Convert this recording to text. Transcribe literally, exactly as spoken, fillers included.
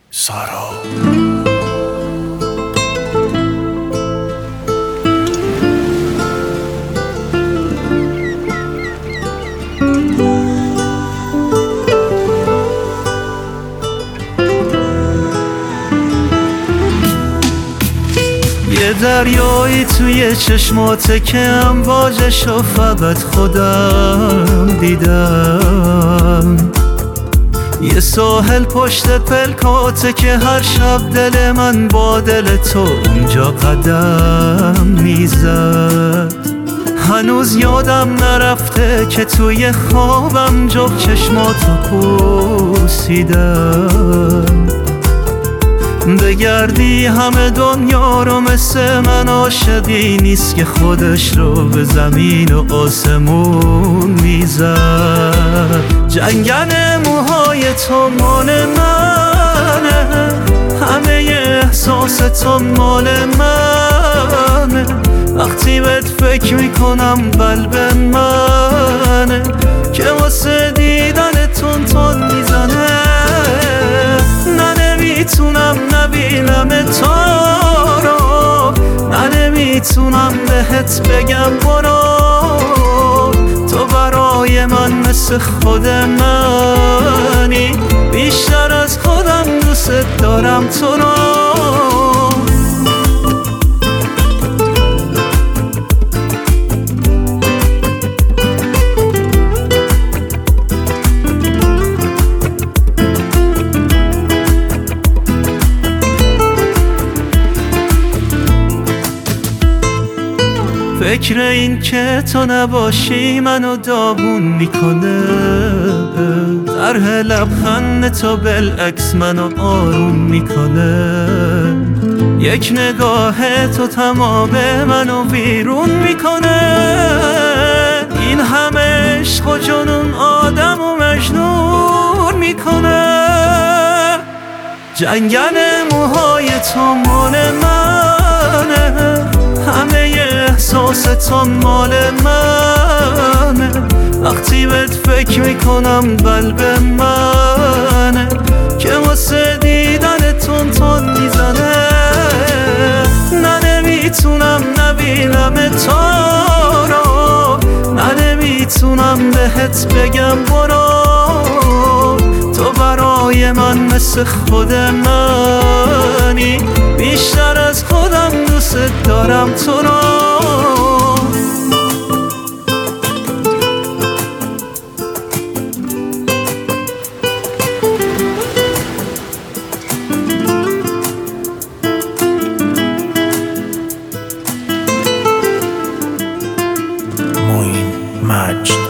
سارا. یه دریایی توی چشماته که امواجشو فقط خودم دیدم، یه ساحل پشت پلکاته که هر شب دل من با دل تو اونجا قدم میزد. هنوز یادم نرفته که توی خوابم جفت چشماتو پوسیدم. بگردی همه دنیا رو مثل من عاشقی نیست که خودش رو به زمین و آسمون میزد. جنگل موهای تو مال منه، همه احساس تو مال منه. وقتی بهت فکر میکنم قلب منه که واسه دیدن تون تون میزنه. نه نمیتونم نبینم تو رو، نه نمیتونم بهت بگم برو. تو برای من مثل خود منی، بیشتر از خودم دوست دارم تو رو. فکر این که تو نباشی منو داغون میکنه، طرح لبخند تو بالعکس منو آروم میکنه. یک نگاه تو تمام منو بیرون میکنه. این همه عشق و جنون آدم و مجنون میکنه. جنگل موهای تو مال منه، همه احساس تو مال منه. وقتی بهت فکر میکنم قلب منه که واسه دیدن تون تون میزنه. نه نمیتونم نبینم تو رو، نه نمیتونم بهت بگم برو. تو برای من مثل خود منی، بیشتر از خودم دوست دارم تو رو. معین مجد.